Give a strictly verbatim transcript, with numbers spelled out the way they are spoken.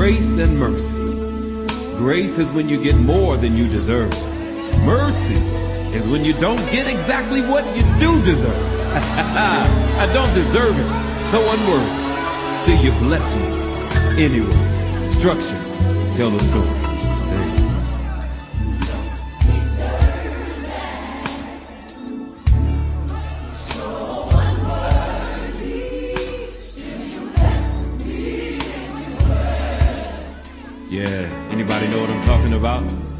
Grace and mercy. Grace is when you get more than you deserve. Mercy is when you don't get exactly what you do deserve. I don't deserve it, so unworthy. Still you bless me. Anyway, structure, tell the story. Say. Yeah, anybody know what I'm talking about?